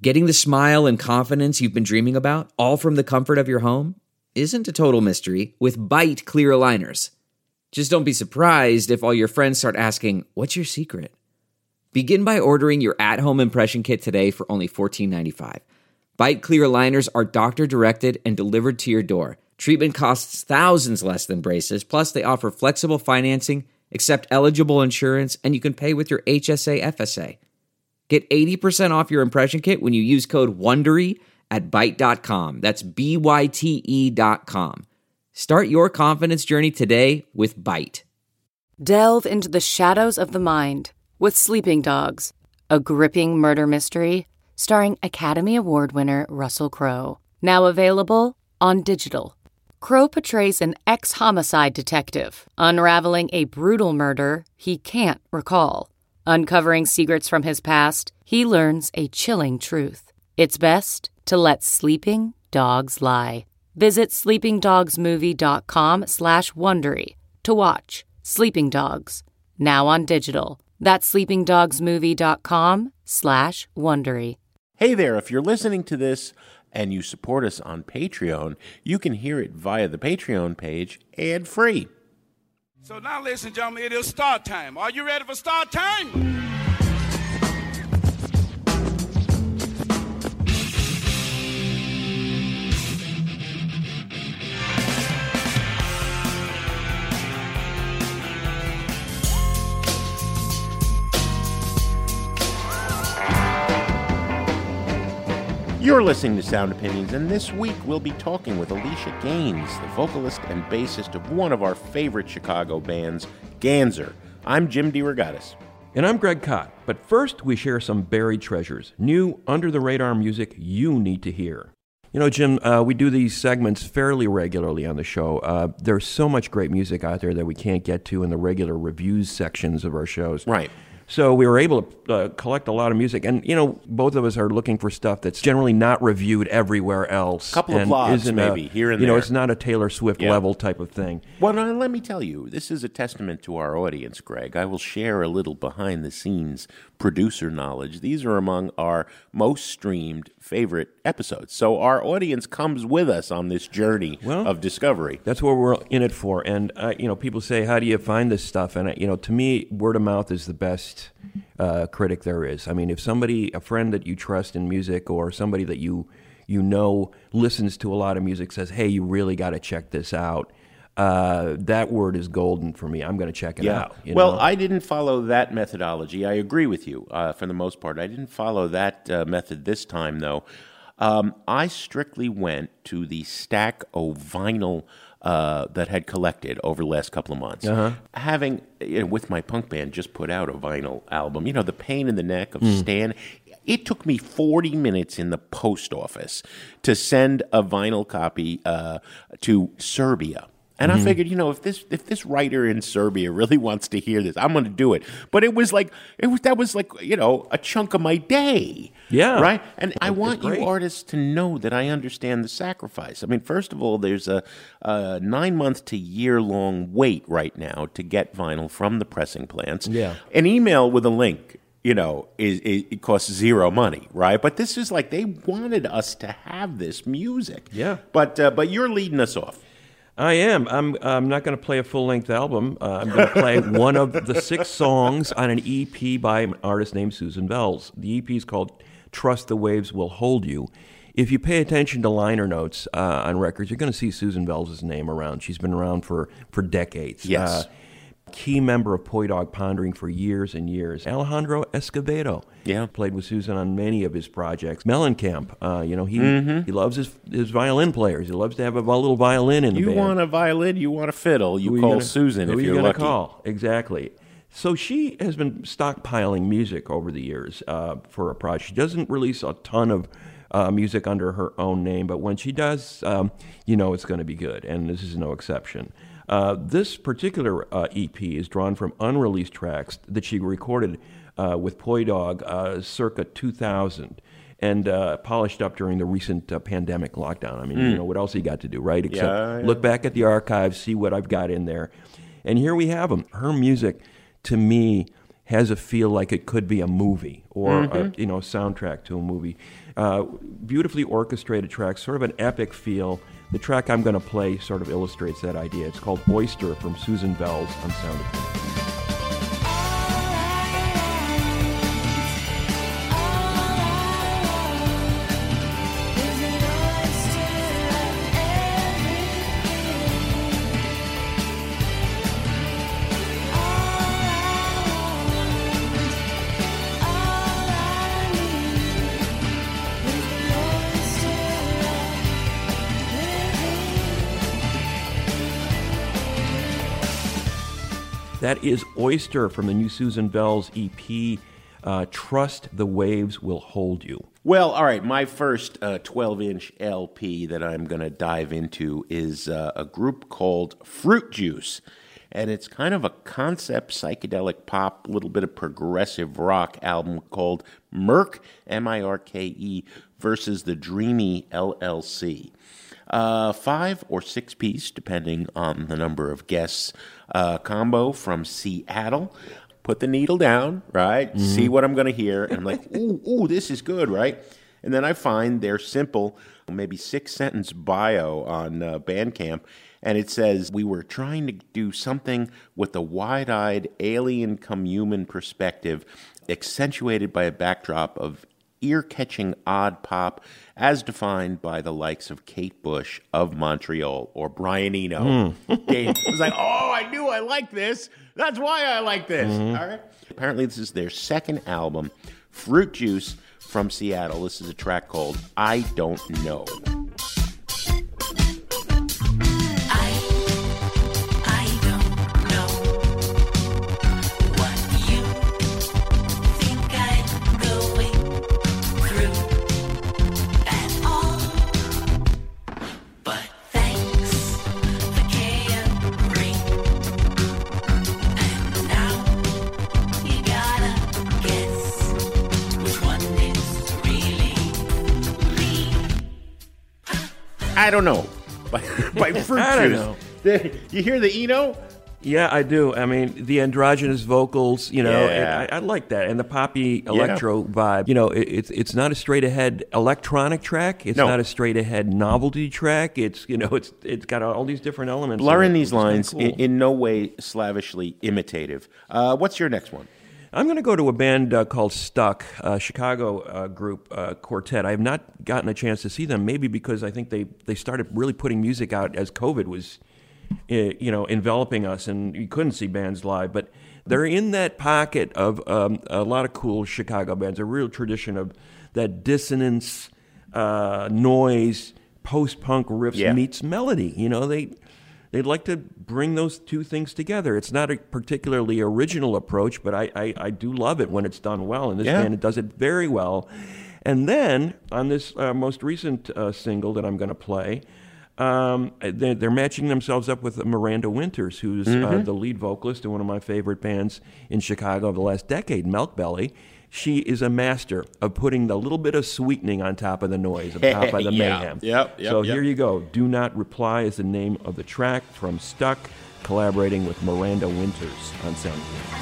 Getting the smile and confidence you've been dreaming about, all from the comfort of your home, isn't a total mystery with Byte clear aligners. Just don't be surprised if all your friends start asking, "What's your secret?" Begin by ordering your at-home impression kit today for only $14.95. Byte clear aligners are doctor-directed and delivered to your door. Treatment costs thousands less than braces, plus they offer flexible financing, accept eligible insurance, and you can pay with your HSA FSA. Get 80% off your impression kit when you use code WONDERY at Byte.com. That's BYTE.com. Start your confidence journey today with Byte. Delve into the shadows of the mind with Sleeping Dogs, a gripping murder mystery starring Academy Award winner Russell Crowe. Now available on digital. Crowe portrays an ex-homicide detective unraveling a brutal murder he can't recall. Uncovering secrets from his past, he learns a chilling truth. It's best to let sleeping dogs lie. Visit sleepingdogsmovie.com/Wondery to watch Sleeping Dogs, now on digital. That's sleepingdogsmovie.com/Wondery. Hey there, if you're listening to this and you support us on Patreon, you can hear it via the Patreon page ad-free. So now, ladies and gentlemen, it is start time. Are you ready for start time? You're listening to Sound Opinions, and this week we'll be talking with Alicia Gaines, the vocalist and bassist of one of our favorite Chicago bands, Ganser. I'm Jim DeRogatis. And I'm Greg Kot. But first, we share some buried treasures, new, under-the-radar music you need to hear. You know, Jim, we do these segments fairly regularly on the show. There's so much great music out there that we can't get to in the regular reviews sections of our shows. Right. So we were able to collect a lot of music. And, you know, both of us are looking for stuff that's generally not reviewed everywhere else. A couple of vlogs, maybe, here and there. You know, it's not a Taylor Swift level type of thing. Well, now, let me tell you, this is a testament to our audience, Greg. I will share a little behind-the-scenes producer knowledge. These are among our most streamed favorite episodes. So our audience comes with us on this journey of discovery. That's what we're in it for. And, you know, people say, how do you find this stuff? And, you know, to me, word of mouth is the best critic there is. I mean, if somebody, a friend that you trust in music or somebody that you know listens to a lot of music says, hey, you really got to check this out, that word is golden for me. I'm going to check it out. You know? I didn't follow that methodology. I agree with you for the most part. I didn't follow that method this time, though. I strictly went to the stack of vinyl that had collected over the last couple of months. Having, with my punk band, just put out a vinyl album. You know, the pain in the neck of Stan. It took me 40 minutes in the post office to send a vinyl copy to Serbia. And I figured, you know, if this writer in Serbia really wants to hear this, I'm going to do it. But that was like, you know, a chunk of my day. Yeah. Right? And I want you artists to know that I understand the sacrifice. I mean, first of all, there's a 9-month to year-long wait right now to get vinyl from the pressing plants. Yeah. An email with a link, you know, it costs zero money, right? But this is like they wanted us to have this music. Yeah. But you're leading us off. I am. I'm not going to play a full-length album. I'm going to play one of the 6 songs on an EP by an artist named Susan Bells. The EP is called Trust the Waves Will Hold You. If you pay attention to liner notes on records, you're going to see Susan Bells' name around. She's been around for decades. Yes. Key member of Poi Dog Pondering for years and years. Alejandro Escovedo. Yeah. Played with Susan on many of his projects. Mellencamp, you know, he loves his violin players. He loves to have a little violin in the band. You want a violin, you want a fiddle, you call Susan if you're lucky. Call? Exactly. So she has been stockpiling music over the years for a project. She doesn't release a ton of music under her own name, but when she does, you know it's going to be good, and this is no exception. This particular EP is drawn from unreleased tracks that she recorded with Poi Dog circa 2000 and polished up during the recent pandemic lockdown. I mean, you know, what else you got to do, right? Except look back at the archives, see what I've got in there. And here we have them. Her music, to me, has a feel like it could be a movie or a soundtrack to a movie. Beautifully orchestrated track, sort of an epic feel. The track I'm going to play sort of illustrates that idea. It's called Oyster from Susan Bells on Sound of Music. That is Oyster from the new Susan Bells EP, Trust the Waves Will Hold You. Well, all right, my first 12-inch LP that I'm going to dive into is a group called Fruit Juice. And it's kind of a concept psychedelic pop, a little bit of progressive rock album called Mirke, M-I-R-K-E, versus the Dreamy LLC. 5 or 6 piece, depending on the number of guests, combo from Seattle. Put the needle down, right? See what I'm going to hear. And I'm like, ooh, this is good, right? And then I find their simple, maybe 6-sentence bio on Bandcamp. And it says, we were trying to do something with a wide-eyed alien come human perspective, accentuated by a backdrop of ear-catching odd pop as defined by the likes of Kate Bush of Montreal or Brian Eno. It was like, oh, I knew I liked this. That's why I like this. All right. Apparently, this is their second album, Fruit Juice from Seattle. This is a track called I Don't Know. I don't know. By Fruit I Juice. don't know. You hear the Eno? Yeah, I do. I mean, the androgynous vocals, Yeah. I like that. And the poppy electro vibe. You know, it's not a straight-ahead electronic track. It's not a straight-ahead novelty track. It's got all these different elements. Blurring these lines, cool. in no way slavishly imitative. What's your next one? I'm going to go to a band called Stuck, a Chicago group, quartet. I have not gotten a chance to see them, maybe because I think they started really putting music out as COVID was, enveloping us, and you couldn't see bands live. But they're in that pocket of a lot of cool Chicago bands, a real tradition of that dissonance, noise, post-punk riffs meets melody. They'd like to bring those two things together. It's not a particularly original approach, but I do love it when it's done well, and this band does it very well. And then, on this most recent single that I'm going to play, they're matching themselves up with Miranda Winters, who's the lead vocalist in one of my favorite bands in Chicago of the last decade, Milk Belly. She is a master of putting the little bit of sweetening on top of the noise, on top of the mayhem. So here you go. Do Not Reply is the name of the track from Stuck, collaborating with Miranda Winters on Sound of Music.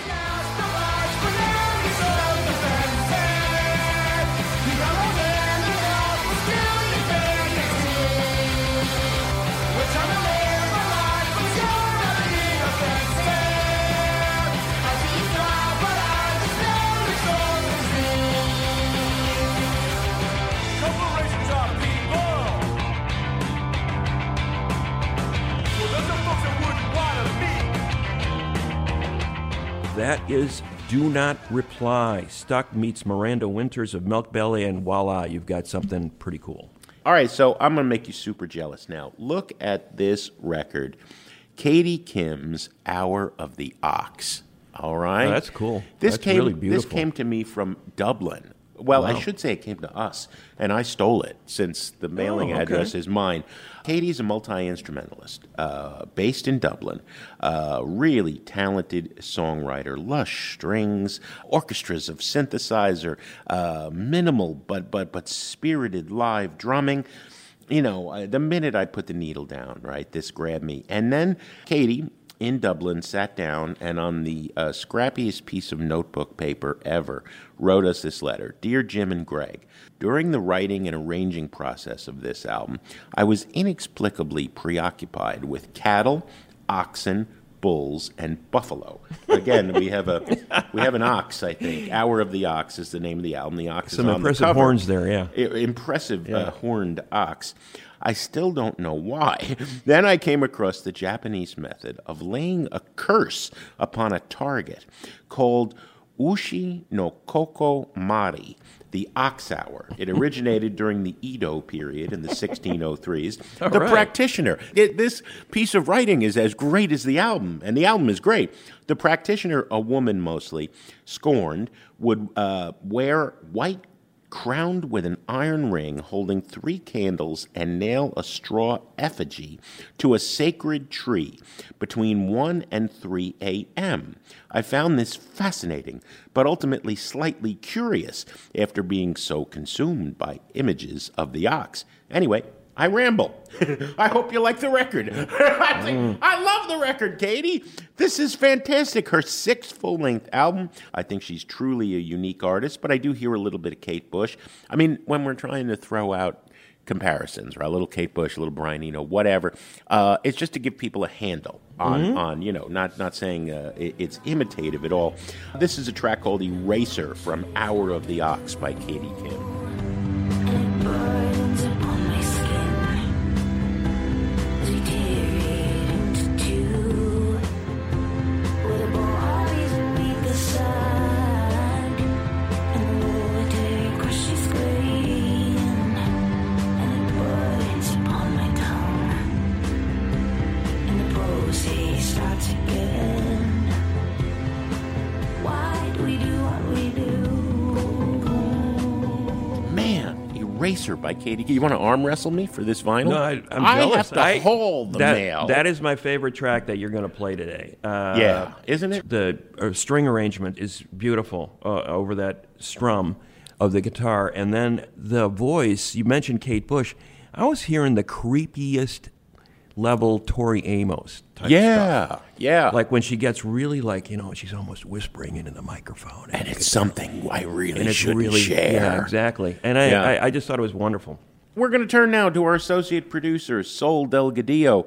That is Do Not Reply. Stuck meets Miranda Winters of Milk Belly, and voila, you've got something pretty cool. All right, so I'm going to make you super jealous now. Look at this record. Katie Kim's Hour of the Ox. All right? Oh, that's cool. This that's really beautiful. This came to me from Dublin. Well, Wow. I should say it came to us, and I stole it since the mailing address is mine. Katie's a multi-instrumentalist based in Dublin, really talented songwriter, lush strings, orchestras of synthesizer, minimal but spirited live drumming. The minute I put the needle down, right, this grabbed me. And then Katie in Dublin sat down and on the scrappiest piece of notebook paper ever wrote us this letter. Dear Jim and Greg, during the writing and arranging process of this album, I was inexplicably preoccupied with cattle, oxen, bulls, and buffalo. Again, we have an ox, I think. Hour of the Ox is the name of the album. The ox Some is on the impressive cover. horns there, yeah. Impressive horned ox. I still don't know why. Then I came across the Japanese method of laying a curse upon a target called Ushi no Koko Mari, the ox hour. It originated during the Edo period in the 1603s. The practitioner. This piece of writing is as great as the album, and the album is great. The practitioner, a woman mostly, scorned, would wear white crowned with an iron ring holding 3 candles and nail a straw effigy to a sacred tree between 1 and 3 a.m. I found this fascinating, but ultimately slightly curious after being so consumed by images of the ox. Anyway, I ramble. I hope you like the record. I love the record, Katie. This is fantastic. Her 6th full-length album. I think she's truly a unique artist, but I do hear a little bit of Kate Bush. I mean, when we're trying to throw out comparisons, right? A little Kate Bush, a little Brian Eno, whatever. It's just to give people a handle on not saying it's imitative at all. This is a track called Eraser from Hour of the Ox by Katie Kim. Eraser by Katie. You want to arm wrestle me for this vinyl? No, I'm have jealous. to hold the mail. That is my favorite track that you're going to play today. Yeah, isn't it? The string arrangement is beautiful over that strum of the guitar. And then the voice, you mentioned Kate Bush. I was hearing the creepiest level Tori Amos type stuff. Yeah. Like when she gets really she's almost whispering into the microphone. And it's something I really shouldn't share. Yeah, exactly. And I just thought it was wonderful. We're going to turn now to our associate producer, Sol Delgadillo,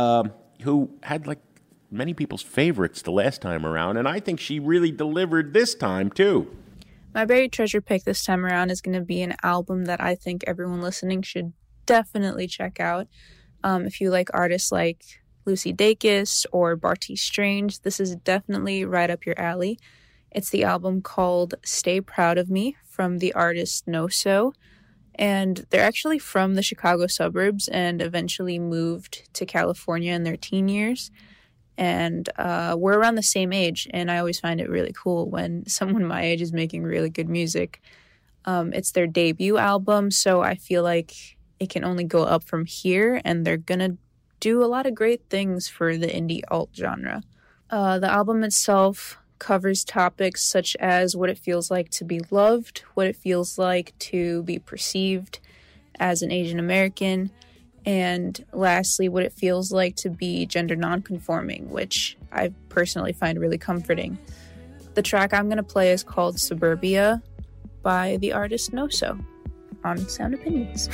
who had many people's favorites the last time around, and I think she really delivered this time, too. My buried treasure pick this time around is going to be an album that I think everyone listening should definitely check out. If you like artists like Lucy Dacus or Bartees Strange, this is definitely right up your alley. It's the album called Stay Proud of Me from the artist No-So. And they're actually from the Chicago suburbs and eventually moved to California in their teen years. And we're around the same age, and I always find it really cool when someone my age is making really good music. It's their debut album, so I feel like it can only go up from here, and they're gonna do a lot of great things for the indie alt genre. The album itself covers topics such as what it feels like to be loved, what it feels like to be perceived as an Asian American, and lastly, what it feels like to be gender nonconforming, which I personally find really comforting. The track I'm gonna play is called Suburbia by the artist No-So on Sound Opinions.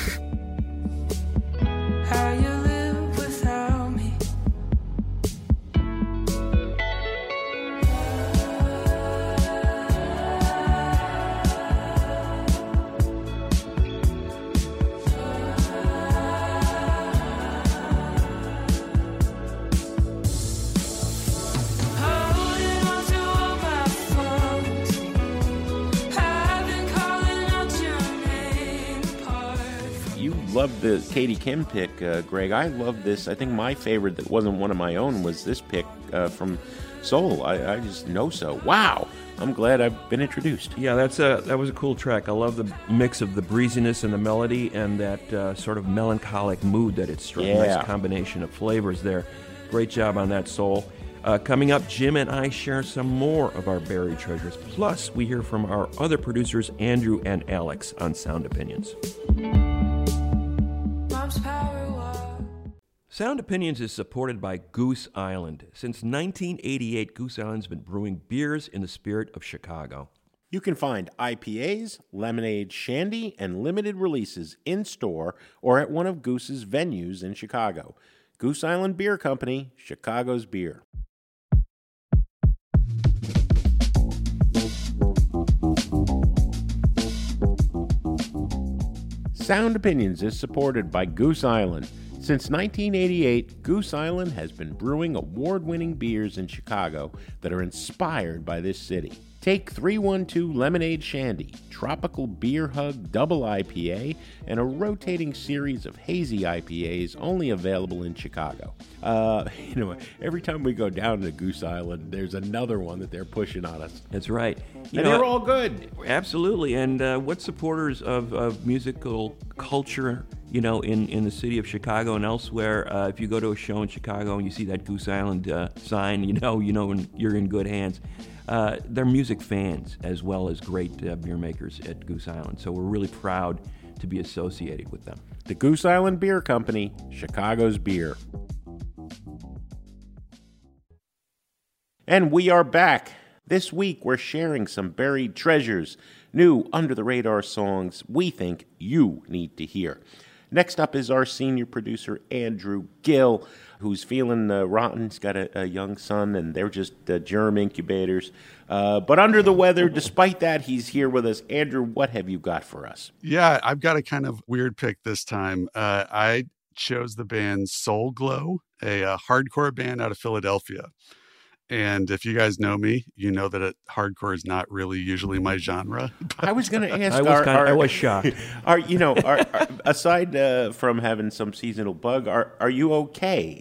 How you live without me. Holding on to all my faults. I've been calling out your name apart. You love the Katie Kim pick, Greg. I love this. I think my favorite that wasn't one of my own was this pick from Soul. I just know so. Wow. I'm glad I've been introduced. Yeah, that was a cool track. I love the mix of the breeziness and the melody and that sort of melancholic mood that it struck. Yeah. Nice combination of flavors there. Great job on that, Soul. Coming up, Jim and I share some more of our buried treasures. Plus, we hear from our other producers, Andrew and Alex, on Sound Opinions. Mom's power walk. Sound Opinions is supported by Goose Island. Since 1988, Goose Island's been brewing beers in the spirit of Chicago. You can find IPAs, lemonade, shandy, and limited releases in-store or at one of Goose's venues in Chicago. Goose Island Beer Company, Chicago's beer. Sound Opinions is supported by Goose Island. Since 1988, Goose Island has been brewing award-winning beers in Chicago that are inspired by this city. Take 312 Lemonade Shandy, Tropical Beer Hug Double IPA, and a rotating series of hazy IPAs only available in Chicago. Every time we go down to Goose Island, there's another one that they're pushing on us. That's right. And they're all good. Absolutely. And what supporters of musical culture, in the city of Chicago and elsewhere, if you go to a show in Chicago and you see that Goose Island sign, when you're in good hands. They're music fans as well as great beer makers at Goose Island. So we're really proud to be associated with them. The Goose Island Beer Company, Chicago's beer. And we are back. This week we're sharing some buried treasures, new under-the-radar songs we think you need to hear. Next up is our senior producer, Andrew Gill, who's feeling rotten. He's got a young son, and they're just germ incubators. But under the weather, despite that, he's here with us. Andrew, what have you got for us? Yeah, I've got a kind of weird pick this time. I chose the band Soul Glow, a hardcore band out of Philadelphia. And if you guys know me, you know that hardcore is not really usually my genre. I was going to ask. I was shocked. Aside from having some seasonal bug, are you okay?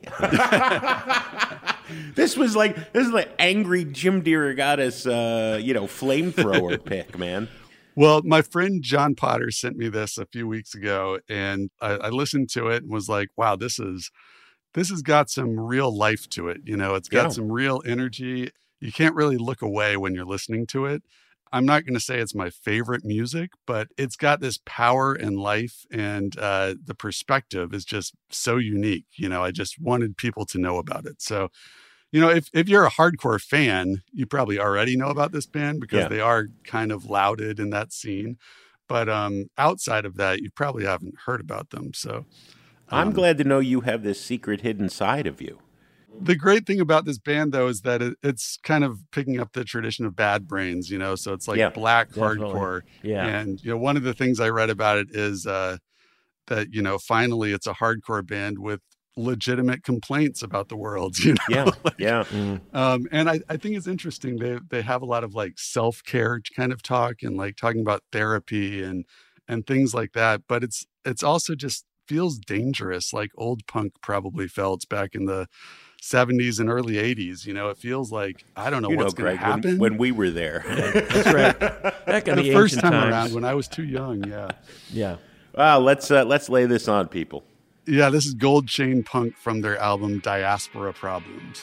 This is like angry Jim DeRogatis, flamethrower pick, man. Well, my friend John Potter sent me this a few weeks ago, and I listened to it and was like, wow, this has got some real life to it. It's got some real energy. You can't really look away when you're listening to it. I'm not going to say it's my favorite music, but it's got this power and life, and the perspective is just so unique. I just wanted people to know about it. So, if you're a hardcore fan, you probably already know about this band because they are kind of lauded in that scene. But outside of that, you probably haven't heard about them. So I'm glad to know you have this secret hidden side of you. The great thing about this band, though, is that it's kind of picking up the tradition of Bad Brains, so it's like black hardcore. Yeah. And, one of the things I read about it is that, finally it's a hardcore band with legitimate complaints about the world, Yeah. And I think it's interesting. They have a lot of like self-care kind of talk and like talking about therapy and things like that. But it's also just feels dangerous, like old punk probably felt back in the 70s and early 80s. It feels like, I don't know what's going to happen. When we were there. That's right. Back in the the first ancient time times. around when I was too young. Yeah. Yeah. Well, let's lay this on people. Yeah, this is Gold Chain Punk from their album Diaspora Problems.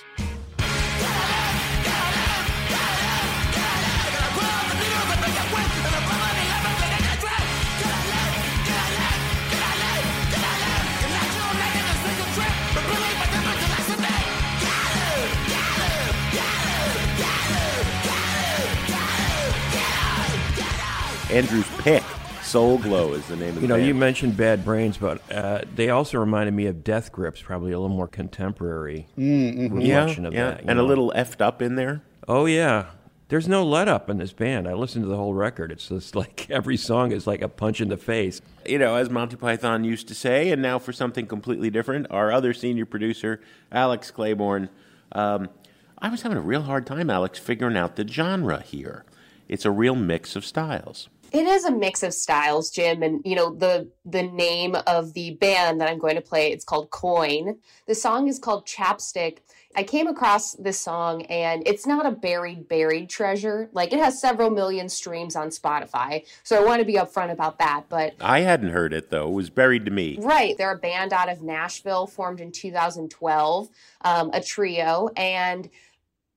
Andrew's pick, Soul Glow is the name of the band. You mentioned Bad Brains, but they also reminded me of Death Grips, probably a little more contemporary reflection of that. And a little effed up in there. Oh, yeah. There's no let up in this band. I listened to the whole record. It's just like every song is like a punch in the face. As Monty Python used to say, and now for something completely different, our other senior producer, Alex Claiborne. I was having a real hard time, Alex, figuring out the genre here. It's a real mix of styles. It is a mix of styles, Jim, and the name of the band that I'm going to play, it's called Coin. The song is called Chapstick. I came across this song, and it's not a buried treasure. Like, it has several million streams on Spotify, so I want to be upfront about that. But I hadn't heard it, though. It was buried to me. Right. They're a band out of Nashville, formed in 2012, a trio, and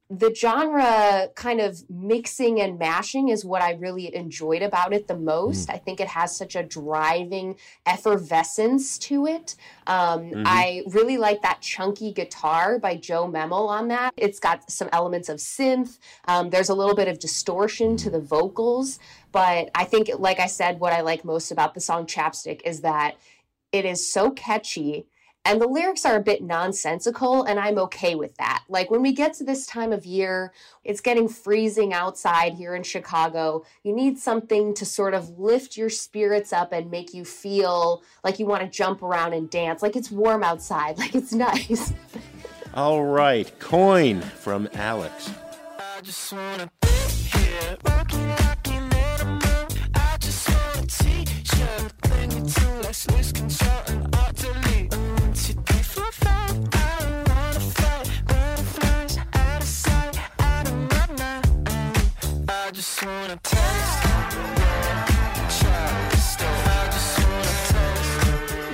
the genre kind of mixing and mashing is what I really enjoyed about it the most. I think it has such a driving effervescence to it. I really like that chunky guitar by Joe Memel on that. It's got some elements of synth. There's a little bit of distortion to the vocals. But I think, like I said, what I like most about the song Chapstick is that it is so catchy. And the lyrics are a bit nonsensical, and I'm okay with that. Like when we get to this time of year, it's getting freezing outside here in Chicago. You need something to sort of lift your spirits up and make you feel like you want to jump around and dance, like it's warm outside, like it's nice. All right, Coin from Alex. I just wanna be here, walking like an animal. I just wanna teach you everything you do. Let's lose control and utterly. 1, 2, 3, 4, 5. I don't wanna fight. Butterflies out of sight. I don't want none. I just wanna taste your chapstick. I just wanna taste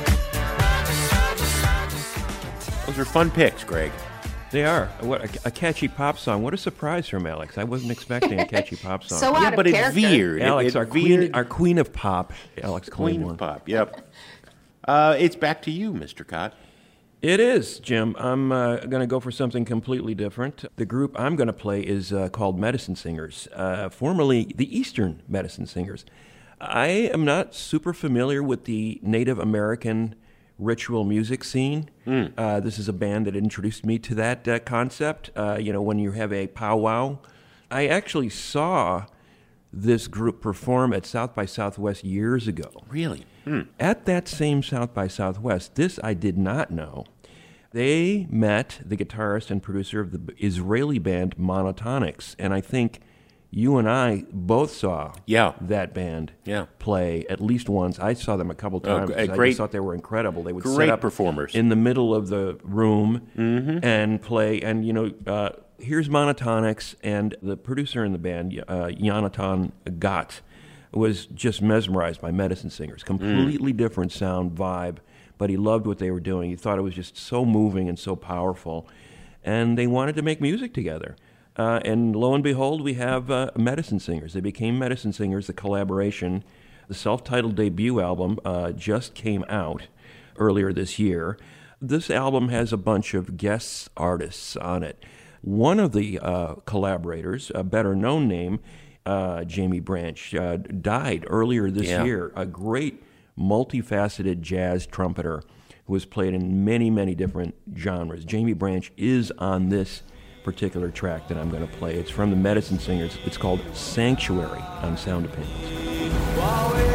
your. I just. Those are fun picks, Greg. They are. What a catchy pop song. What a surprise from Alex. I wasn't expecting a catchy pop song. So out of but it character. veered. Alex, it our veered. queen of pop, Alex Queen Claiborne. of Pop, yep. It's back to you, Mr. Cott. It is, Jim. I'm going to go for something completely different. The group I'm going to play is called Medicine Singers, formerly the Eastern Medicine Singers. I am not super familiar with the Native American ritual music scene. This is a band that introduced me to that concept. When you have a powwow. I actually saw this group perform at South by Southwest years ago. Really? At that same South by Southwest, this I did not know, they met the guitarist and producer of the Israeli band Monotonics, and I think you and I both saw that band play at least once. I saw them a couple times. I just thought they were incredible. They would set up performers in the middle of the room and play. And here's Monotonics, and the producer in the band, Yonatan Gott, was just mesmerized by Medicine Singers. Completely different sound vibe, but he loved what they were doing. He thought it was just so moving and so powerful, and they wanted to make music together. And lo and behold, we have Medicine Singers. They became Medicine Singers, the collaboration. The self-titled debut album just came out earlier this year. This album has a bunch of guest artists on it. One of the collaborators, a better-known name, Jamie Branch, died earlier this year. A great, multifaceted jazz trumpeter who has played in many, many different genres. Jamie Branch is on this particular track that I'm going to play. It's from the Medicine Singers. It's called Sanctuary on Sound Opinions.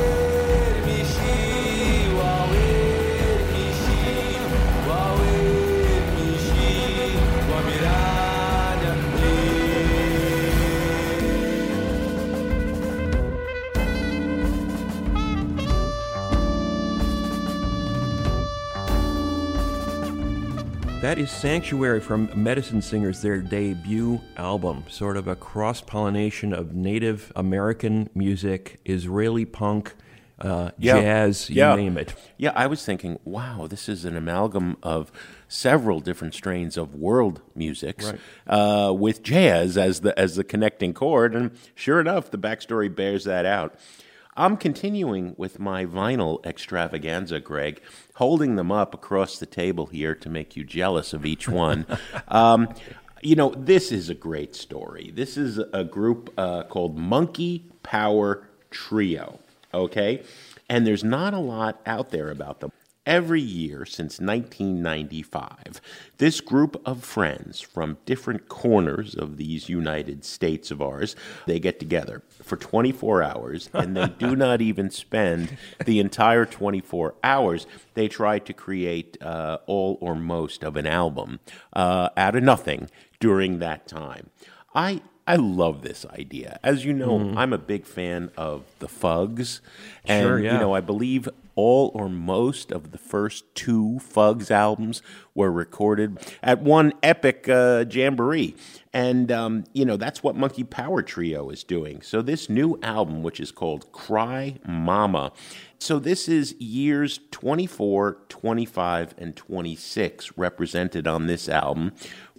That is Sanctuary from Medicine Singers, their debut album, sort of a cross-pollination of Native American music, Israeli punk, jazz, you name it. Yeah, I was thinking, wow, this is an amalgam of several different strains of world musics with jazz as the connecting chord, and sure enough, the backstory bears that out. I'm continuing with my vinyl extravaganza, Greg, holding them up across the table here to make you jealous of each one. This is a great story. This is a group called Monkey Power Trio, okay? And there's not a lot out there about them. Every year since 1995, this group of friends from different corners of these United States of ours, they get together for 24 hours, and they do not even spend the entire 24 hours. They try to create all or most of an album out of nothing during that time. I love this idea. As you know, I'm a big fan of the Fugs. And, I believe all or most of the first two Fugs albums were recorded at one epic jamboree. And, that's what Monkey Power Trio is doing. So this new album, which is called Cry Mama, so this is years 24, 25, and 26 represented on this album.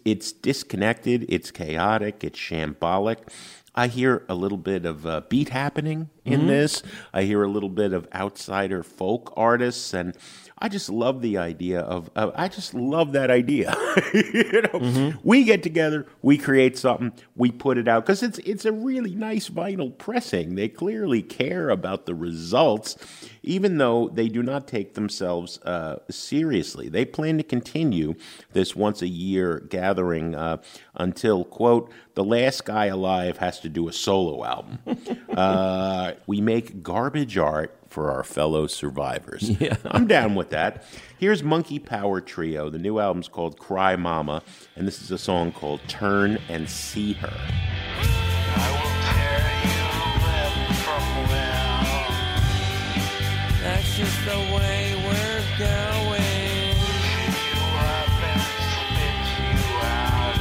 it's disconnected, it's chaotic, it's shambolic. I hear a little bit of beat happening in this. I hear a little bit of outsider folk artists, and I just love the idea of. I just love that idea. We get together, we create something, we put it out because it's a really nice vinyl pressing. They clearly care about the results, even though they do not take themselves seriously. They plan to continue this once a year gathering until, quote, the last guy alive has to do a solo album. We make garbage art for our fellow survivors. Yeah. I'm down with that. Here's Monkey Power Trio. The new album's called Cry Mama, and this is a song called Turn and See Her. I will tear you limb from limb. That's just the way we're going. Pick you up and spit you out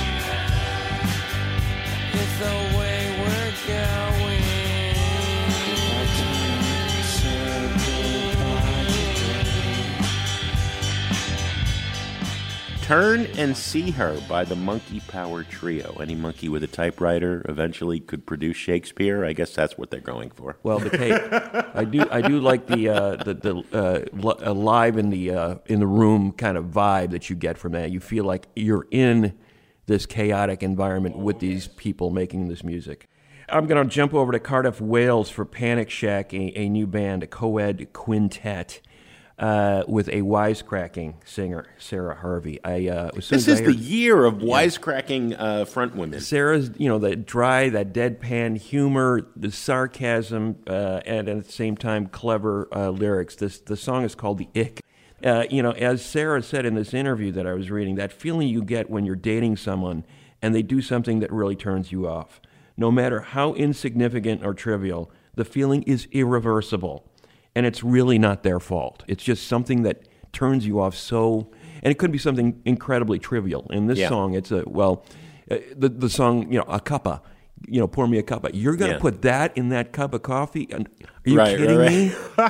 again. It's the way we're going. Turn and See Her by the Monkey Power Trio. Any monkey with a typewriter eventually could produce Shakespeare. I guess that's what they're going for. Well, the tape. I do like the live in the room kind of vibe that you get from that. You feel like you're in this chaotic environment with these people making this music. I'm going to jump over to Cardiff, Wales for Panic Shack, a new band, a co-ed quintet. With a wisecracking singer, Sarah Harvey. This is the year of wisecracking front women. Sarah's, that dry, that deadpan humor, the sarcasm, and at the same time clever lyrics. The song is called The Ick. As Sarah said in this interview that I was reading, that feeling you get when you're dating someone and they do something that really turns you off. No matter how insignificant or trivial, the feeling is irreversible. And it's really not their fault. It's just something that turns you off and it could be something incredibly trivial. In this song, it's the song, a cuppa, pour me a cuppa. You're going to put that in that cup of coffee? Are you kidding me?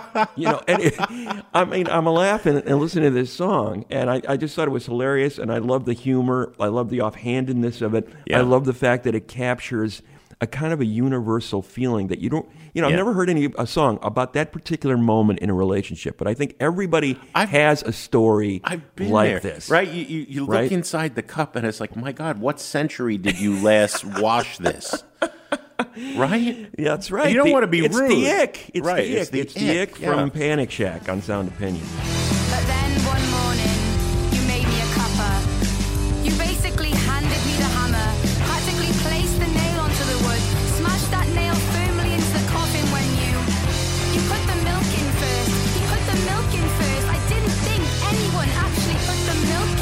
I'm laughing and listening to this song, and I just thought it was hilarious, and I love the humor. I love the offhandedness of it. Yeah. I love the fact that it captures a kind of a universal feeling that you don't, I've never heard a song about that particular moment in a relationship, but I think everybody has a story like this. Right? You look inside the cup and it's like, my God, what century did you last wash this? Right? Yeah, that's right. You don't want to be rude. It's the ick. It's right. the ick. It's the ick from Panic Shack on Sound Opinion. But then one morning, you made me a cuppa. You basically handed me the hammer, practically placed the nail onto the wood, smashed that nail firmly into the coffin when you put the milk in first. You put the milk in first. I didn't think anyone actually put the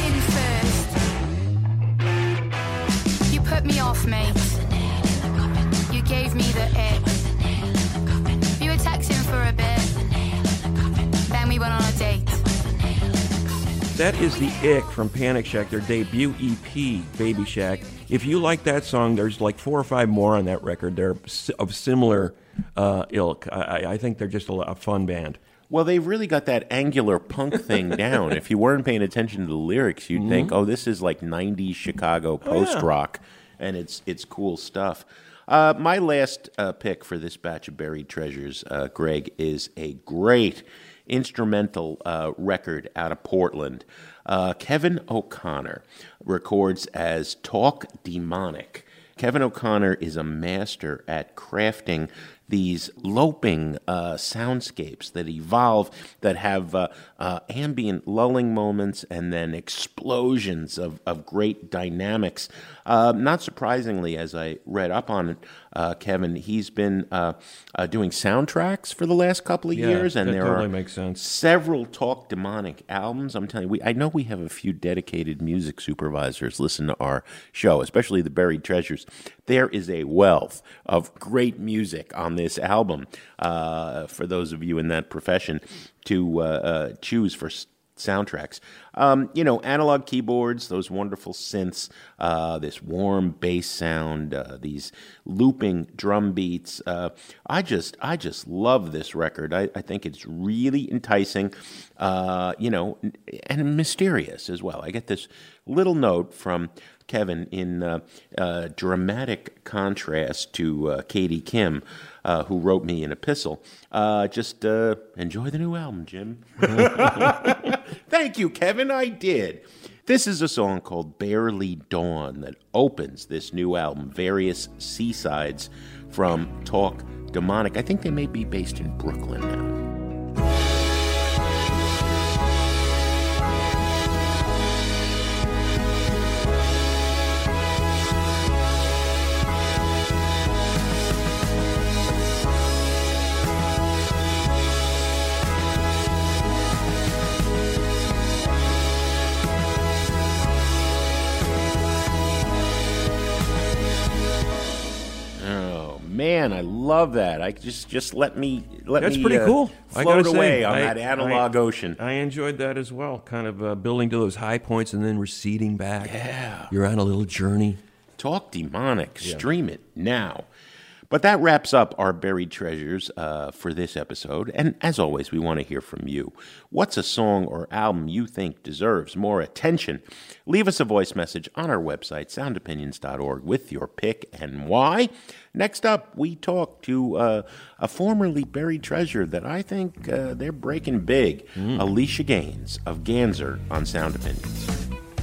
milk in first. You put me off, mate. You gave me the ick. You were texting for a bit. Then we went on a date. That is the Ick from Panic Shack, their debut EP, Baby Shack. If you like that song, there's like 4 or 5 more on that record. They're of similar ilk. I think they're just a fun band. Well, they've really got that angular punk thing down. If you weren't paying attention to the lyrics, you'd think, this is like 90s Chicago post-rock, and it's cool stuff. My last pick for this batch of buried treasures, Greg, is a great instrumental record out of Portland. Kevin O'Connor records as Talk Demonic. Kevin O'Connor is a master at crafting these loping soundscapes that evolve, that have ambient lulling moments and then explosions of great dynamics. Not surprisingly, as I read up on it, Kevin, he's been doing soundtracks for the last couple of years, and there totally are makes sense. Several Talk Demonic albums. I'm telling you, I know we have a few dedicated music supervisors listen to our show, especially the Buried Treasures. There is a wealth of great music on this album for those of you in that profession to choose for soundtracks. Analog keyboards, those wonderful synths, this warm bass sound, these looping drum beats. I just love this record. I think it's really enticing, and mysterious as well. I get this little note from Kevin in dramatic contrast to Katie Kim, who wrote me an epistle. Just enjoy the new album, Jim. Thank you, Kevin. I did. This is a song called Barely Dawn that opens this new album, Various Seasides from Talk Demonic. I think they may be based in Brooklyn now. Man, I love that. I just let me That's pretty cool. Float away on that analog ocean. I enjoyed that as well. Kind of building to those high points and then receding back. Yeah, you're on a little journey. Talk Demonic. Stream it now. But that wraps up our buried treasures for this episode. And as always, we want to hear from you. What's a song or album you think deserves more attention? Leave us a voice message on our website, soundopinions.org, with your pick and why. Next up, we talk to a formerly buried treasure that I think they're breaking big, Alicia Gaines of Ganser on Sound Opinions.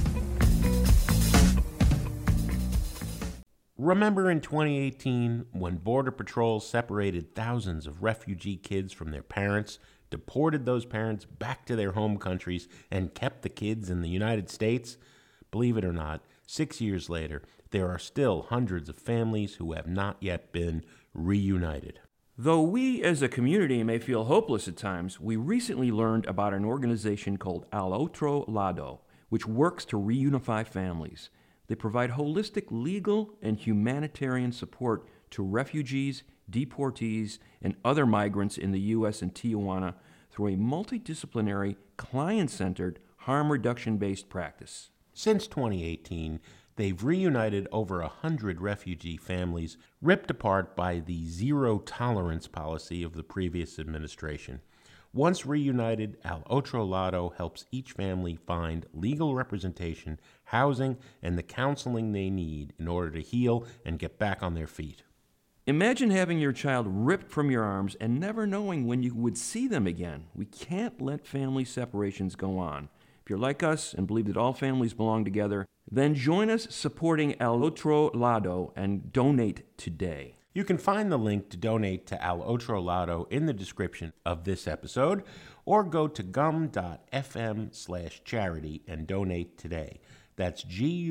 Remember in 2018 when Border Patrol separated thousands of refugee kids from their parents, deported those parents back to their home countries, and kept the kids in the United States? Believe it or not, 6 years later, there are still hundreds of families who have not yet been reunited. Though we as a community may feel hopeless at times, we recently learned about an organization called Al Otro Lado, which works to reunify families. They provide holistic legal and humanitarian support to refugees, deportees, and other migrants in the U.S. and Tijuana through a multidisciplinary, client-centered, harm reduction-based practice. Since 2018, they've reunited over 100 refugee families ripped apart by the zero-tolerance policy of the previous administration. Once reunited, Al Otro Lado helps each family find legal representation, housing, and the counseling they need in order to heal and get back on their feet. Imagine having your child ripped from your arms and never knowing when you would see them again. We can't let family separations go on. If you're like us and believe that all families belong together, then join us supporting Al Otro Lado and donate today. You can find the link to donate to Al Otro Lado in the description of this episode, or go to gum.fm/charity and donate today. That's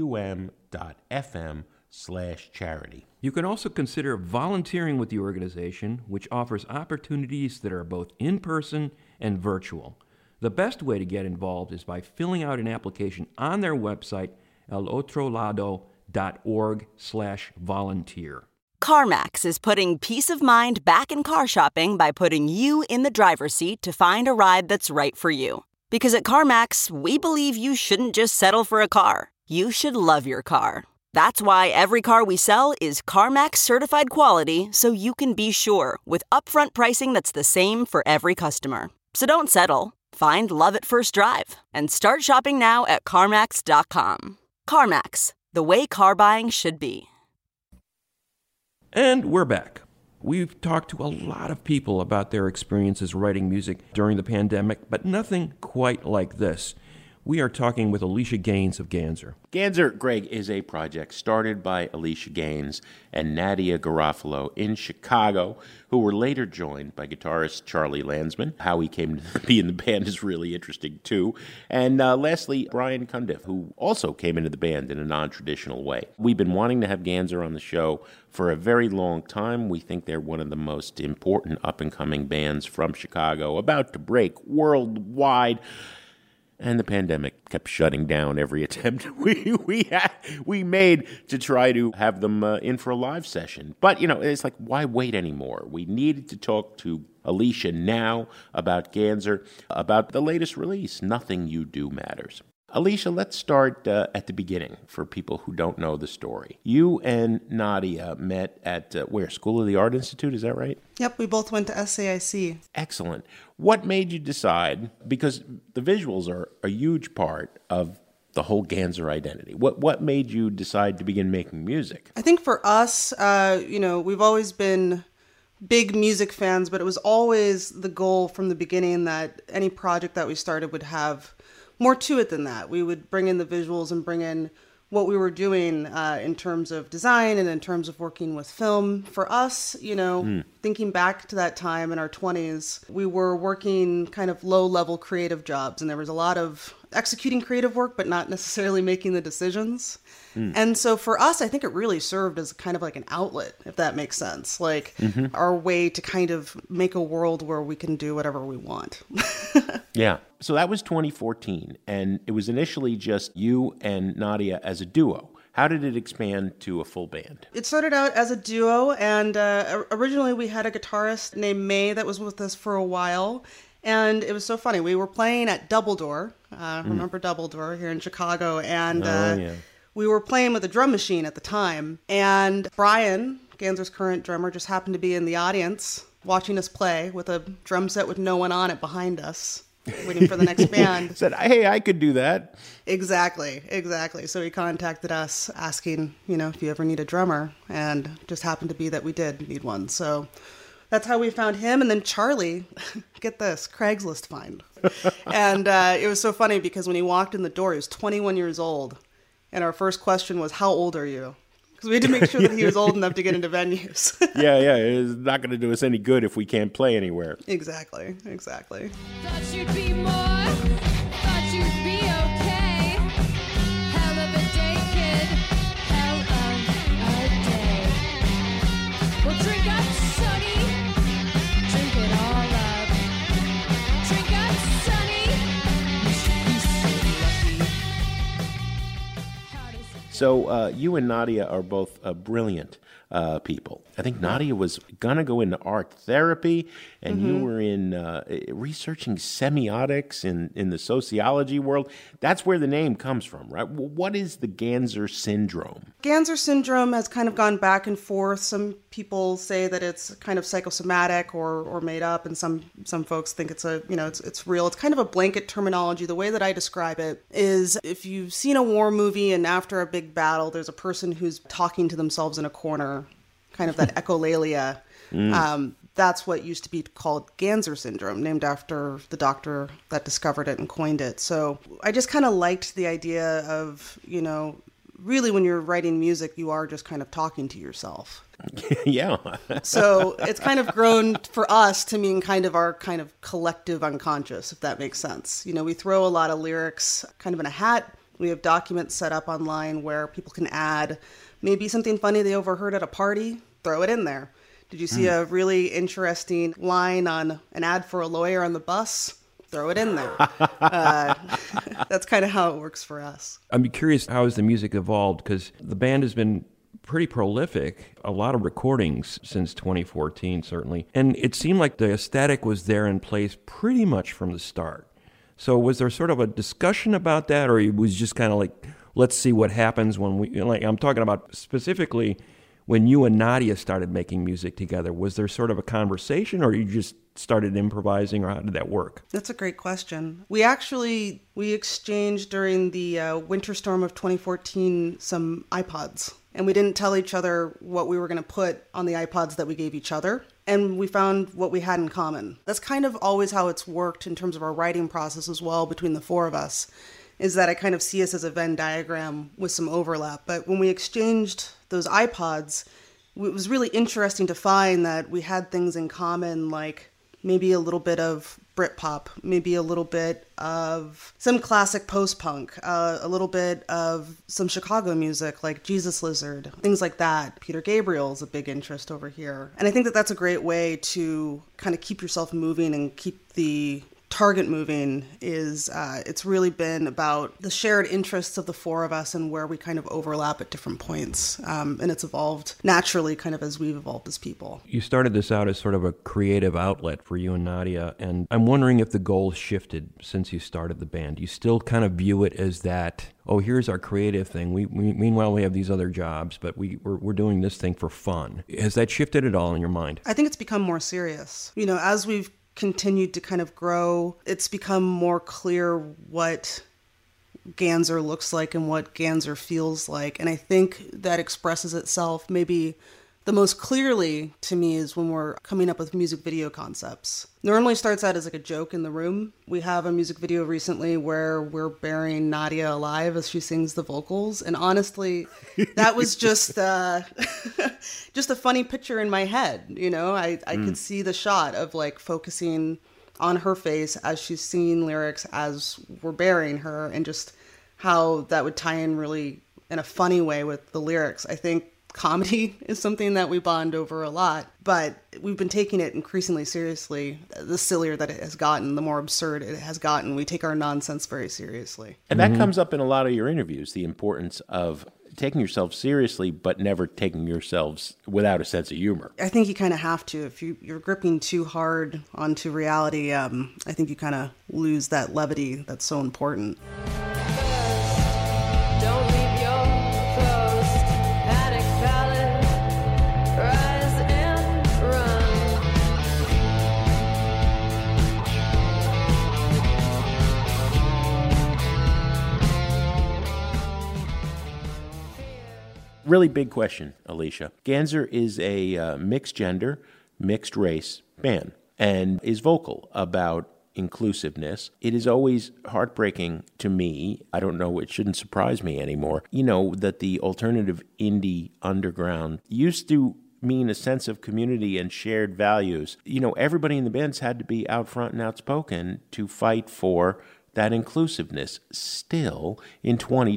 gum.fm/charity. You can also consider volunteering with the organization, which offers opportunities that are both in-person and virtual. The best way to get involved is by filling out an application on their website, alotrolado.org/volunteer. CarMax is putting peace of mind back in car shopping by putting you in the driver's seat to find a ride that's right for you. Because at CarMax, we believe you shouldn't just settle for a car. You should love your car. That's why every car we sell is CarMax certified quality, so you can be sure with upfront pricing that's the same for every customer. So don't settle. Find love at first drive and start shopping now at CarMax.com. CarMax, the way car buying should be. And we're back. We've talked to a lot of people about their experiences writing music during the pandemic, but nothing quite like this. We are talking with Alicia Gaines of Ganser. Ganser, Greg, is a project started by Alicia Gaines and Nadia Garofalo in Chicago, who were later joined by guitarist Charlie Landsman. How he came to be in the band is really interesting, too. And lastly, Brian Cundiff, who also came into the band in a non-traditional way. We've been wanting to have Ganser on the show for a very long time. We think they're one of the most important up-and-coming bands from Chicago, about to break worldwide. And the pandemic kept shutting down every attempt we made to try to have them in for a live session. But, it's like, why wait anymore? We needed to talk to Alicia now, about Ganser, about the latest release, Nothing You Do Matters. Alicia, let's start at the beginning for people who don't know the story. You and Nadia met at, where, School of the Art Institute, is that right? Yep, we both went to SAIC. Excellent. What made you decide, because the visuals are a huge part of the whole Ganser identity, what made you decide to begin making music? I think for us, we've always been big music fans, but it was always the goal from the beginning that any project that we started would have more to it than that. We would bring in the visuals and bring in what we were doing in terms of design and in terms of working with film. For us, thinking back to that time in our 20s, we were working kind of low-level creative jobs, and there was a lot of executing creative work, but not necessarily making the decisions. And so for us, I think it really served as kind of like an outlet, if that makes sense. Like our way to kind of make a world where we can do whatever we want. Yeah. So that was 2014, and it was initially just you and Nadia as a duo. How did it expand to a full band? It started out as a duo, and originally we had a guitarist named May that was with us for a while. And it was so funny. We were playing at Double Door. Remember Double Door here in Chicago? And we were playing with a drum machine at the time. And Brian, Ganser's current drummer, just happened to be in the audience watching us play with a drum set with no one on it behind us, waiting for the next band. Said, hey, I could do that. Exactly. So he contacted us asking, if you ever need a drummer. And just happened to be that we did need one. So that's how we found him. And then Charlie, get this, Craigslist find. And it was so funny because when he walked in the door, he was 21 years old. And our first question was, how old are you? Because we had to make sure that he was old enough to get into venues. Yeah, it's not going to do us any good if we can't play anywhere. Exactly. Thought you'd be more, thought you'd be okay. Hell of a day, kid, hell of a day. Well, drink up, sonny, drink it all up. Drink up, sonny, you should be so lucky. How does it So you and Nadia are both brilliant people. I think Nadia was going to go into art therapy, and you were in researching semiotics in the sociology world. That's where the name comes from, right? What is the Ganser syndrome? Ganser syndrome has kind of gone back and forth. Some people say that it's kind of psychosomatic or made up, and some folks think it's it's real. It's kind of a blanket terminology. The way that I describe it is if you've seen a war movie and after a big battle, there's a person who's talking to themselves in a corner, kind of that echolalia. That's what used to be called Ganser syndrome, named after the doctor that discovered it and coined it. So I just kind of liked the idea of, really when you're writing music, you are just kind of talking to yourself. Yeah. So it's kind of grown for us to mean kind of our kind of collective unconscious, if that makes sense. We throw a lot of lyrics kind of in a hat. We have documents set up online where people can add maybe something funny they overheard at a party, throw it in there. Did you see a really interesting line on an ad for a lawyer on the bus? Throw it in there. That's kind of how it works for us. I'm curious, how has the music evolved? Because the band has been pretty prolific, a lot of recordings since 2014, certainly. And it seemed like the aesthetic was there in place pretty much from the start. So was there sort of a discussion about that, or it was just kind of like, let's see what happens when we, I'm talking about specifically when you and Nadia started making music together. Was there sort of a conversation, or you just started improvising, or how did that work? That's a great question. We exchanged during the winter storm of 2014 some iPods, and we didn't tell each other what we were going to put on the iPods that we gave each other. And we found what we had in common. That's kind of always how it's worked in terms of our writing process as well between the four of us, is that I kind of see us as a Venn diagram with some overlap. But when we exchanged those iPods, it was really interesting to find that we had things in common, like maybe a little bit of Britpop, maybe a little bit of some classic post-punk, a little bit of some Chicago music like Jesus Lizard, things like that. Peter Gabriel's a big interest over here. And I think that that's a great way to kind of keep yourself moving and keep the target moving is it's really been about the shared interests of the four of us and where we kind of overlap at different points. And it's evolved naturally kind of as we've evolved as people. You started this out as sort of a creative outlet for you and Nadia, and I'm wondering if the goals shifted since you started the band. You still kind of view it as that, oh, here's our creative thing. Meanwhile, we have these other jobs, but we're doing this thing for fun. Has that shifted at all in your mind? I think it's become more serious. You know, as we've continued to kind of grow, it's become more clear what Ganser looks like and what Ganser feels like. And I think that expresses itself maybe the most clearly to me is when we're coming up with music video concepts. Normally starts out as like a joke in the room. We have a music video recently where we're burying Nadia alive as she sings the vocals. And honestly, that was just just a funny picture in my head. You know, I could see the shot of like focusing on her face as she's singing lyrics as we're burying her, and just how that would tie in really in a funny way with the lyrics. I think comedy is something that we bond over a lot, but we've been taking it increasingly seriously. The sillier that it has gotten, the more absurd it has gotten. We take our nonsense very seriously. And that comes up in a lot of your interviews, the importance of taking yourself seriously, but never taking yourselves without a sense of humor. I think you kind of have to. If you're gripping too hard onto reality, I think you kind of lose that levity that's so important. Don't leave your post. Panic ballad. Rise and run. Really big question, Alicia. Ganser is a mixed gender, mixed race band and is vocal about inclusiveness. It is always heartbreaking to me. I don't know, it shouldn't surprise me anymore. You know, that the alternative indie underground used to mean a sense of community and shared values. You know, everybody in the bands had to be out front and outspoken to fight for that inclusiveness still in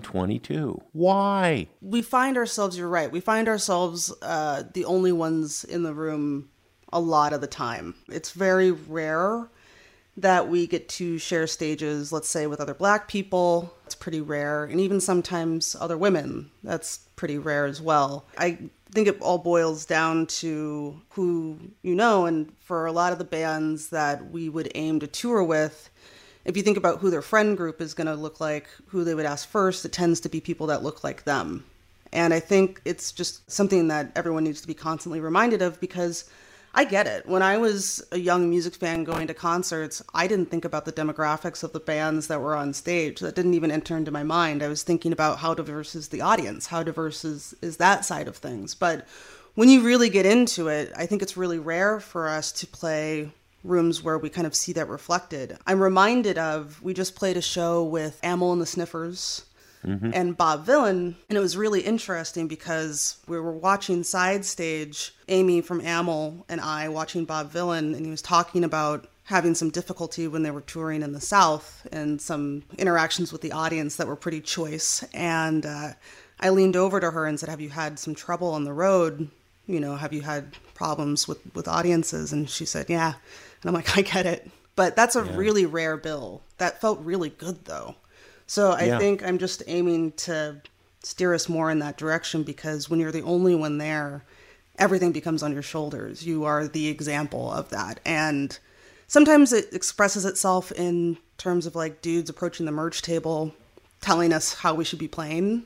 2022. Why? We find ourselves, you're right, we find ourselves the only ones in the room a lot of the time. It's very rare that we get to share stages, let's say, with other Black people. It's pretty rare. And even sometimes other women. That's pretty rare as well. I think it all boils down to who you know. And for a lot of the bands that we would aim to tour with, if you think about who their friend group is going to look like, who they would ask first, it tends to be people that look like them. And I think it's just something that everyone needs to be constantly reminded of, because I get it. When I was a young music fan going to concerts, I didn't think about the demographics of the bands that were on stage. That didn't even enter into my mind. I was thinking about how diverse is the audience? How diverse is that side of things? But when you really get into it, I think it's really rare for us to play rooms where we kind of see that reflected. I'm reminded of, we just played a show with Amyl and the Sniffers and Bob Vylan, and it was really interesting because we were watching side stage, Amy from Amyl and I watching Bob Vylan, and he was talking about having some difficulty when they were touring in the South and some interactions with the audience that were pretty choice. And I leaned over to her and said, have you had some trouble on the road? You know, have you had problems with audiences? And she said, yeah. And I'm like, I get it. But that's a really rare bill. That felt really good, though. So I think I'm just aiming to steer us more in that direction, because when you're the only one there, everything becomes on your shoulders. You are the example of that. And sometimes it expresses itself in terms of like dudes approaching the merch table, telling us how we should be playing.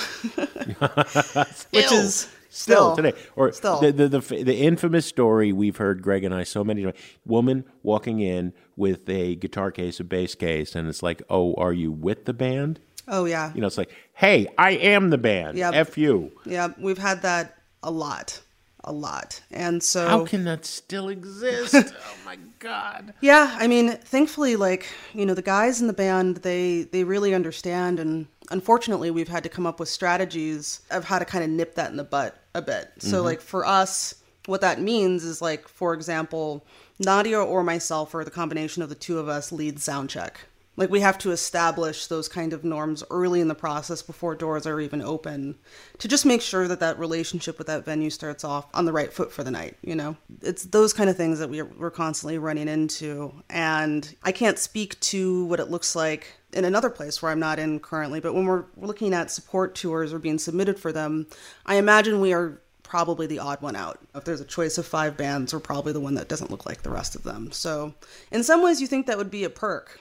Which is still today, or still. The infamous story we've heard, Greg and I, so many times. Woman walking in with a guitar case, a bass case, and it's like, oh, are you with the band? Oh yeah. You know, it's like, hey, I am the band. Yep. F you. Yeah, we've had that a lot. And so how can that still exist? Oh my God. Yeah, I mean, thankfully, like, you know, the guys in the band, they really understand, and unfortunately we've had to come up with strategies of how to kind of nip that in the butt a bit. So like for us, what that means is, like, for example, Nadia or myself, or the combination of the two of us, lead sound check. Like, we have to establish those kind of norms early in the process before doors are even open to just make sure that that relationship with that venue starts off on the right foot for the night, you know? It's those kind of things that we're constantly running into. And I can't speak to what it looks like in another place where I'm not in currently, but when we're looking at support tours or being submitted for them, I imagine we are probably the odd one out. If there's a choice of 5 bands, we're probably the one that doesn't look like the rest of them. So in some ways you think that would be a perk.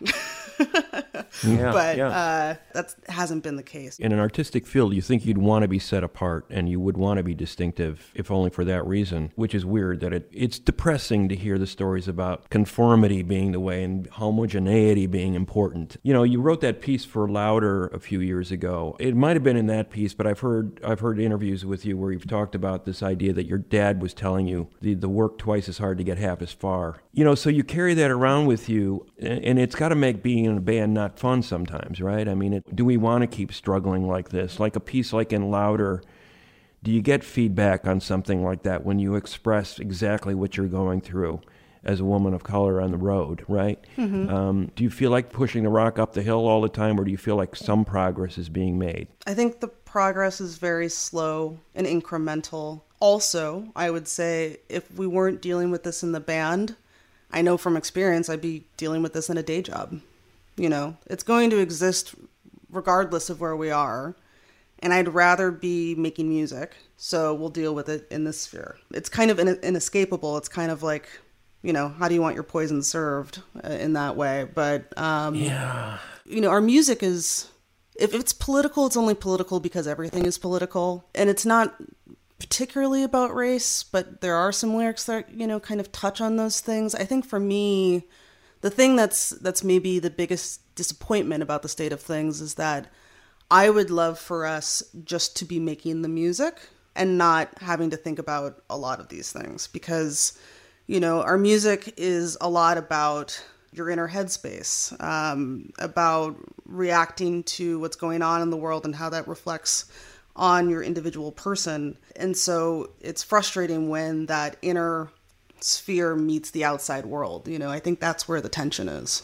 But that hasn't been the case. In an artistic field, you think you'd want to be set apart and you would want to be distinctive, if only for that reason, which is weird that it's depressing to hear the stories about conformity being the way and homogeneity being important. You know, you wrote that piece for Louder a few years ago. It might have been in that piece, but I've heard interviews with you where you've talked about this idea that your dad was telling you the work twice as hard to get half as far. You know, so you carry that around with you, and it's got to make being in a band not fun sometimes, right? I mean, do we want to keep struggling like this? Like a piece like in Louder, do you get feedback on something like that when you express exactly what you're going through as a woman of color on the road, right? Mm-hmm. Do you feel like pushing the rock up the hill all the time, or do you feel like some progress is being made? I think the progress is very slow and incremental. Also, I would say if we weren't dealing with this in the band, I know from experience I'd be dealing with this in a day job. You know, it's going to exist regardless of where we are. And I'd rather be making music, so we'll deal with it in this sphere. It's kind of inescapable. It's kind of like, you know, how do you want your poison served in that way? But, you know, our music is, if it's political, it's only political because everything is political. And it's not particularly about race, but there are some lyrics that, you know, kind of touch on those things. I think for me, the thing that's maybe the biggest disappointment about the state of things is that I would love for us just to be making the music and not having to think about a lot of these things, because, you know, our music is a lot about your inner headspace, about reacting to what's going on in the world and how that reflects on your individual person. And so it's frustrating when that inner sphere meets the outside world. You know, I think that's where the tension is.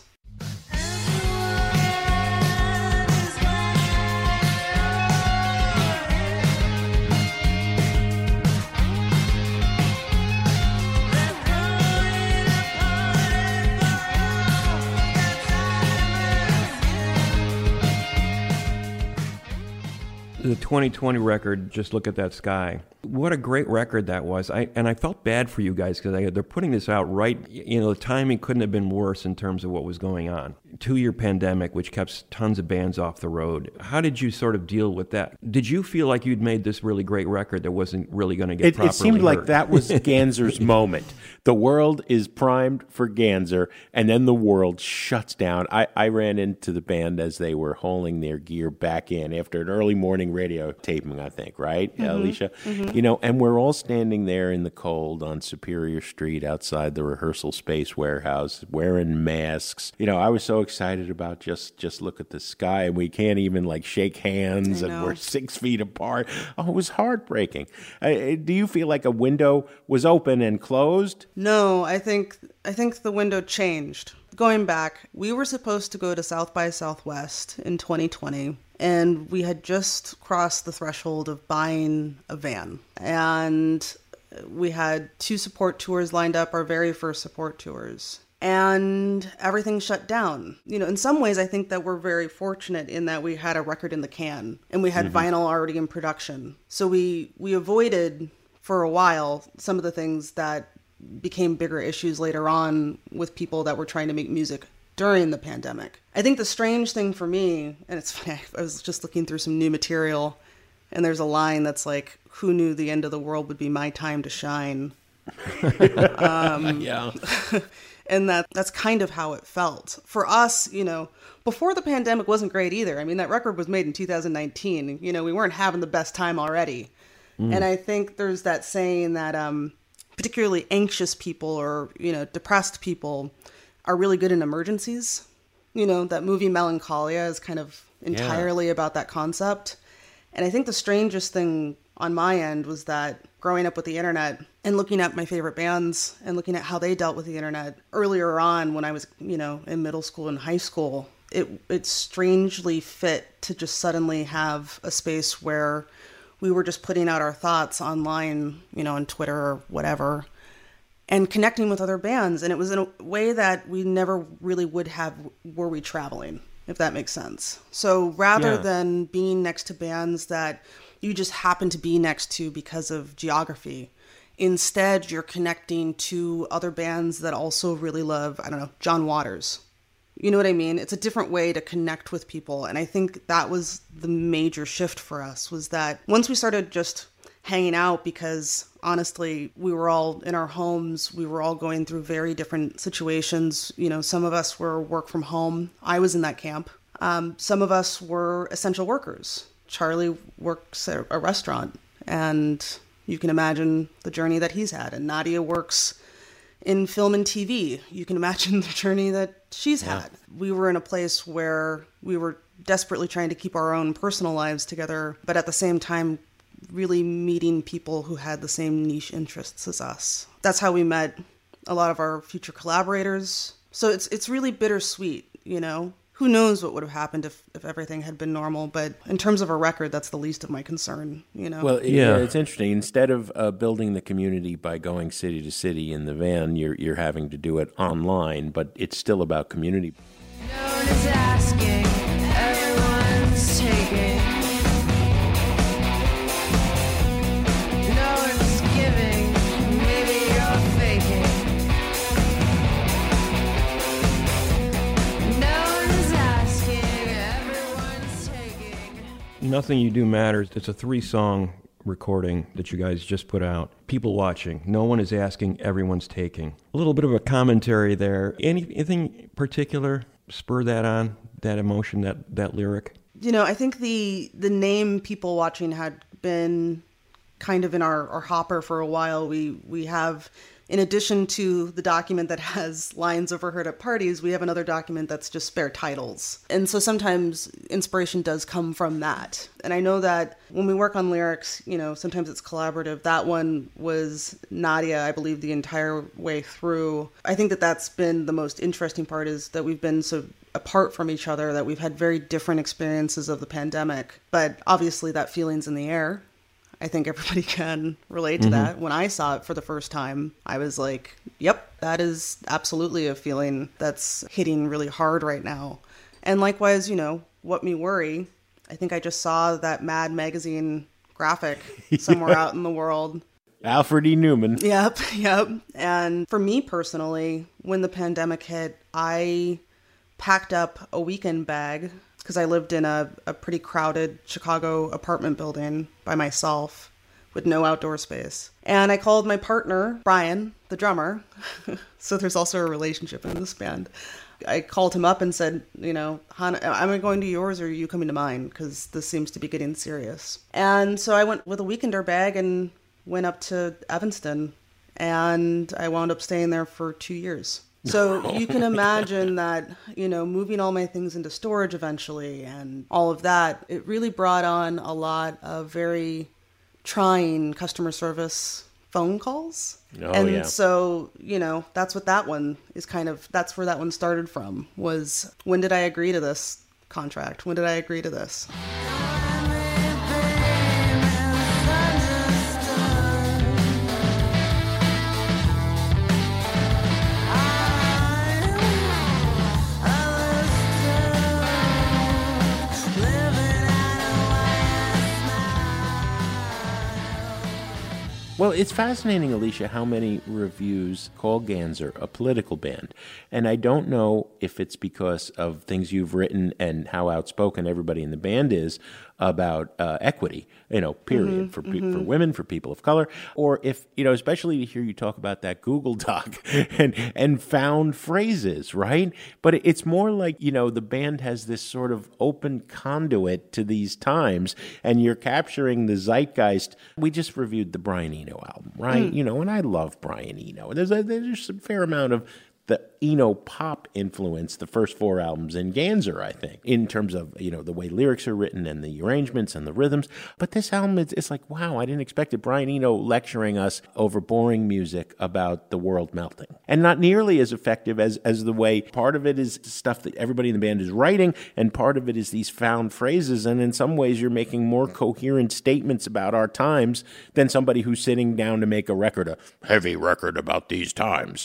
The 2020 record, Just Look at That Sky. What a great record that was. I felt bad for you guys because they're putting this out right, you know, the timing couldn't have been worse in terms of what was going on. 2-year pandemic, which kept tons of bands off the road. How did you sort of deal with that? Did you feel like you'd made this really great record that wasn't really going to get properly It seemed heard? like that was Ganser's moment. The world is primed for Ganser, and then the world shuts down. I ran into the band as they were hauling their gear back in after an early morning radio taping, I think, right, Alicia? Mm-hmm. You know, and we're all standing there in the cold on Superior Street outside the rehearsal space warehouse, wearing masks. You know, I was so excited about just look at the sky, and we can't even like shake hands, and we're 6 feet apart. Oh, it was heartbreaking. Do you feel like a window was open and closed? No, I think the window changed. Going back, we were supposed to go to South by Southwest in 2020. And we had just crossed the threshold of buying a van. And we had 2 support tours lined up, our very first support tours. And everything shut down. You know, in some ways, I think that we're very fortunate in that we had a record in the can. And we had vinyl already in production. So we avoided, for a while, some of the things that became bigger issues later on with people that were trying to make music during the pandemic. I think the strange thing for me, and it's funny, I was just looking through some new material, and there's a line that's like, who knew the end of the world would be my time to shine? Yeah. And that's kind of how it felt. For us, you know, before the pandemic wasn't great either. I mean, that record was made in 2019. You know, we weren't having the best time already. And I think there's that saying that particularly anxious people or, you know, depressed people are really good in emergencies. You know, that movie Melancholia is kind of entirely about that concept. And I think the strangest thing on my end was that growing up with the internet and looking at my favorite bands and looking at how they dealt with the internet earlier on when I was, you know, in middle school and high school, it strangely fit to just suddenly have a space where we were just putting out our thoughts online, on Twitter or whatever, and connecting with other bands. And it was in a way that we never really would have were we traveling, if that makes sense. So rather than being next to bands that you just happen to be next to because of geography, instead you're connecting to other bands that also really love, I don't know, John Waters. You know what I mean? It's a different way to connect with people. And I think that was the major shift for us, was that once we started just hanging out, because honestly, we were all in our homes, we were all going through very different situations. Some of us were work from home. I was in that camp. Some of us were essential workers. Charlie works at a restaurant, and you can imagine the journey that he's had. And Nadia works in film and TV. You can imagine the journey that she's had. We were in a place where we were desperately trying to keep our own personal lives together, but at the same time, really meeting people who had the same niche interests as us. That's how we met a lot of our future collaborators. So it's really bittersweet, Who knows what would have happened if everything had been normal, but in terms of a record, that's the least of my concern, Well, it's interesting. Instead of building the community by going city to city in the van, you're having to do it online, but it's still about community. No one is asking, everyone's taking. No one's giving, maybe you're faking. No one is asking, everyone's taking. Nothing You Do Matters. It's a 3-song recording that you guys just put out. People watching. No one is asking, everyone's taking. A little bit of a commentary there. Anything particular spur that on, that emotion, that lyric? I think the name People Watching had been kind of in our hopper for a while. We have, in addition to the document that has lines overheard at parties, we have another document that's just spare titles. And so sometimes inspiration does come from that. And I know that when we work on lyrics, sometimes it's collaborative. That one was Nadia, I believe, the entire way through. I think that that's been the most interesting part, is that we've been so apart from each other, that we've had very different experiences of the pandemic. But obviously that feeling's in the air. I think everybody can relate to that. When I saw it for the first time, I was like, yep, that is absolutely a feeling that's hitting really hard right now. And likewise, What Me Worry, I think I just saw that Mad Magazine graphic somewhere out in the world. Alfred E. Newman. Yep. And for me personally, when the pandemic hit, I packed up a weekend bag, because I lived in a pretty crowded Chicago apartment building by myself with no outdoor space. And I called my partner, Brian, the drummer. So there's also a relationship in this band. I called him up and said, Hannah, am I going to yours or are you coming to mine? Because this seems to be getting serious. And so I went with a weekender bag and went up to Evanston. And I wound up staying there for 2 years. So you can imagine that, moving all my things into storage eventually and all of that, it really brought on a lot of very trying customer service phone calls. So, that's what that one is that's where that one started from, was when did I agree to this contract? When did I agree to this? Well, it's fascinating, Alicia, how many reviews call Ganser a political band. And I don't know if it's because of things you've written and how outspoken everybody in the band is about equity, period, for women, for people of color, or if, especially to hear you talk about that Google Doc and found phrases, right? But it's more like, the band has this sort of open conduit to these times, and you're capturing the zeitgeist. We just reviewed the Brian Eno album, right? And I love Brian Eno. There's a fair amount of the Eno pop influence the first 4 albums in Ganser, I think, in terms of, the way lyrics are written and the arrangements and the rhythms. But this album, it's like, wow, I didn't expect it. Brian Eno lecturing us over boring music about the world melting. And not nearly as effective as the way part of it is stuff that everybody in the band is writing, and part of it is these found phrases. And in some ways, you're making more coherent statements about our times than somebody who's sitting down to make a heavy record about these times.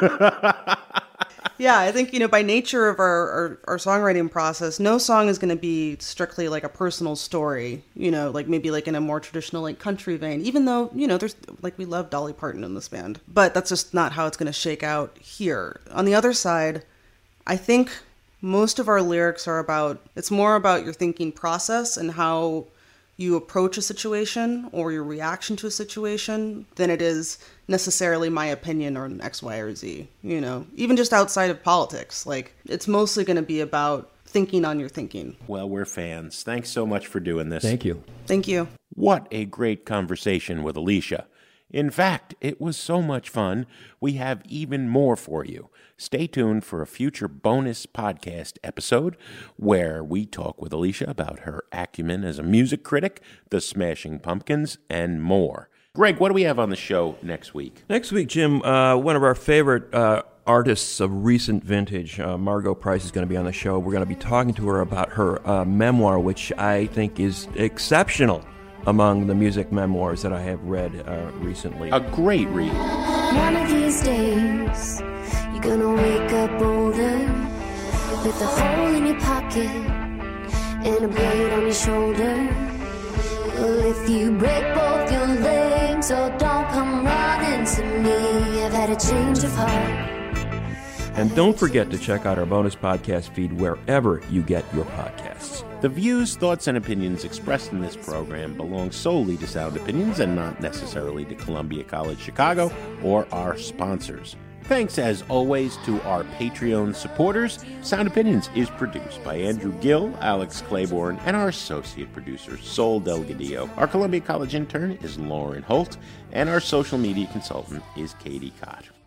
Yeah, I think, by nature of our songwriting process, no song is going to be strictly like a personal story, like maybe like in a more traditional like country vein, even though, there's like we love Dolly Parton in this band, but that's just not how it's going to shake out here. On the other side, I think most of our lyrics it's more about your thinking process and how you approach a situation or your reaction to a situation than it is necessarily my opinion or an X, Y, or Z, even just outside of politics. Like, it's mostly going to be about thinking on your thinking. Well, we're fans. Thanks so much for doing this. Thank you. Thank you. What a great conversation with Alicia. In fact, it was so much fun, we have even more for you. Stay tuned for a future bonus podcast episode where we talk with Alicia about her acumen as a music critic, the Smashing Pumpkins, and more. Greg, what do we have on the show next week? Next week, Jim, one of our favorite artists of recent vintage, Margo Price, is going to be on the show. We're going to be talking to her about her memoir, which I think is exceptional among the music memoirs that I have read recently. A great read. One of these days, you're gonna wake up older with a hole in your pocket and a blade on your shoulder. Well, if you break both your legs, oh, don't come running to me. I've had a change of heart. And don't forget to check out our bonus podcast feed wherever you get your podcasts. The views, thoughts, and opinions expressed in this program belong solely to Sound Opinions and not necessarily to Columbia College Chicago or our sponsors. Thanks, as always, to our Patreon supporters. Sound Opinions is produced by Andrew Gill, Alex Claiborne, and our associate producer, Sol Delgadillo. Our Columbia College intern is Lauren Holt, and our social media consultant is Katie Cott.